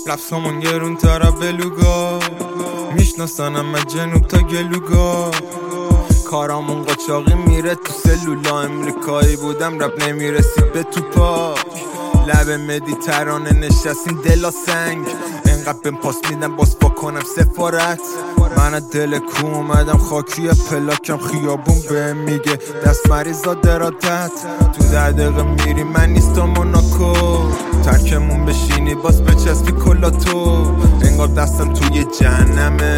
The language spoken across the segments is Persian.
لفظامون گرون تر بلوگا، میشناسنم من جنوب تا گلوگا. کارامون قاچاقی میره تو سلولا، امریکایی بودم رپ نمیرسید به توپاک. لب مدیترانه نشستیم دلا سنگ، انقدر بهم پاس میدم باز با کنم سفارت. من دل کو اومدم خاکی پلاکم، خیابون بهم میگه دست مریضا درادت. تو 10 دقیقه میری من نیستم موناکو، ترکمون بشینی باز بچسبی کلاتو. انگار دستم توی جهنمه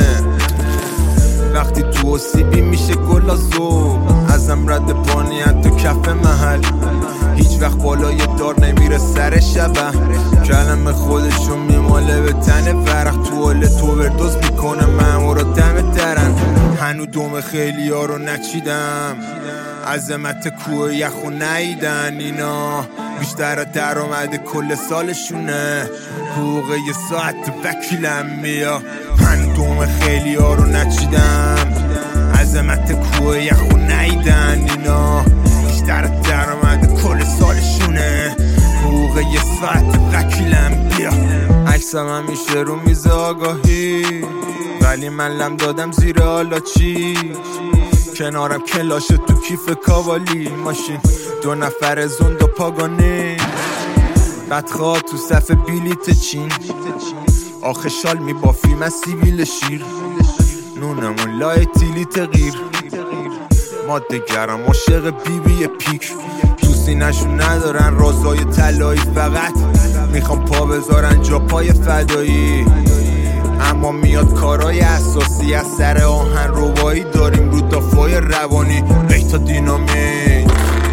وقتی تو اسیبی میشه گلازو. ازم رد پانی تو کف محل، هیچ وقت بالای دار نمیره سر شبه. کلم خودشون میماله به تن ورق، تو حال تو وردوز میکنه مامورا دم درن. هنو دوم خیلی ها رو نچیدم، عظمت کوه یخو نیدن اینا. بیشتر درآمد کل سالشونه، حقوق یه ساعت وکیلم میا. من دوم خیلی ها رو نچیدم، عظمت کوه یخو نیدن اینا. بیشتر درآمد کل سالشونه، حقوق یه ساعت وکیلم بیا. عکسم همیشه رو میز آگاهی، ولی من لم دادم زیر حالا چی. کنارم کلاشه تو کیف کاوالی، ماشین 2 نفر زند و پاگانی. بدخواه تو صف بیلیت چین، آخه شال میبافی من سیبیل شیر. نونمون لای تیلی تغییر، ماده گرم عاشق بیبی پیک. تو سینشون ندارن رازای طلایی، فقط میخوام پا بذارن جا پای فدایی. اما میاد کارای اساسی، از سر آهن روایی داریم رو دافای روانی. بیتا دینامیک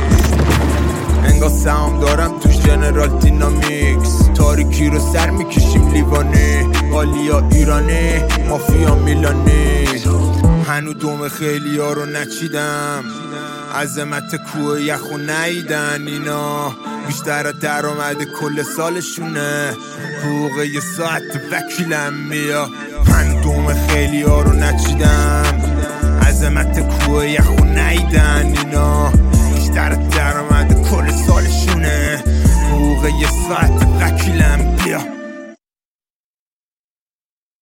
انگار سهام دارم توش جنرال دینامیکس. تاریکی رو سر میکشیم لیوانی، آلیا ایرانی مافیا میلانی. هنو دوم خیلی ها رو نچیدم، عظمت کوه یخو نیدن اینا. بیشتر درآمد کل سالشونه، حقوق یه ساعت وکیلم میا. من دوم خیلی ها رو نچیدم، عظمت کوه یخو نیدن اینا.